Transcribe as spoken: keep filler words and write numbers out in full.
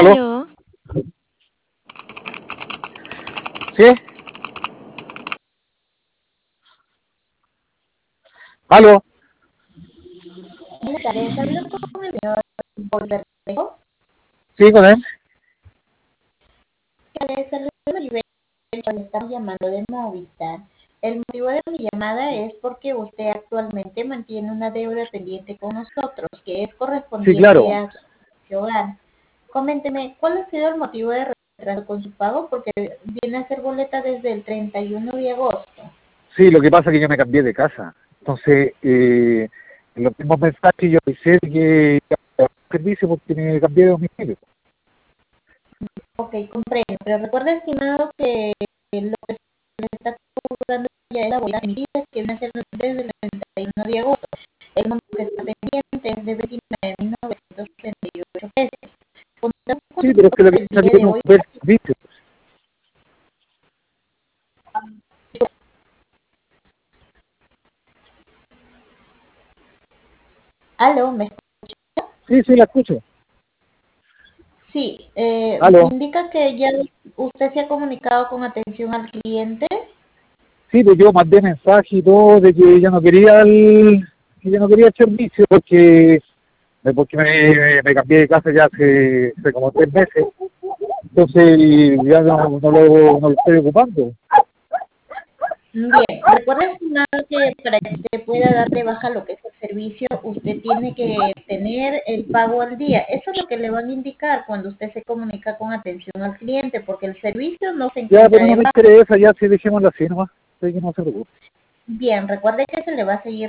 ¿Aló? Aló, ¿Sí? ¿Aló? Buenas tardes, hablo con el señor Borbermejo. ¿Sí, con él? Le saludo a Maribel, le estamos llamando de Movistar. El motivo de mi llamada es porque usted actualmente mantiene una deuda pendiente con nosotros, que es Sí, correspondiente claro. a su hogar. Coménteme, ¿cuál ha sido el motivo de retraso con su pago? Porque viene a ser boleta desde el treinta y uno de agosto. Sí, lo que pasa es que yo me cambié de casa. Entonces, eh, en los mismos mensajes yo avisé de que iba a dar servicio porque me cambié de domicilio. Ok, comprendo, pero recuerda, estimado, que lo que se le está cobrando ya es la boleta de medidas, que viene a ser desde el treinta y uno de agosto. El monto que está pendiente es de veintinueve mil novecientos treinta y ocho pesos. Contamos con Sí, pero es que lo que el pasa es día que yo de no hoy. tuve el servicio. Aló, ¿me escucha? Sí, sí, la escucho. Sí, eh, me ¿Aló? indica que ya usted se ha comunicado con atención al cliente. Sí, pues yo mandé mensaje y todo de que yo no quería el, que yo no quería el servicio porque, porque me, me cambié de casa ya hace, hace como tres meses. Entonces, ya no, no lo, no lo estoy ocupando. Bien, recuerda, estimado, que para que usted pueda dar de baja lo que es el servicio, usted tiene que tener el pago al día. Eso es lo que le van a indicar cuando usted se comunica con atención al cliente, porque el servicio no se Ya, encuentra pero de no me baja. interesa, ya sí, dejémoslo así nomás. Sí, que no se preocupe. Bien, recuerde que se le va a seguir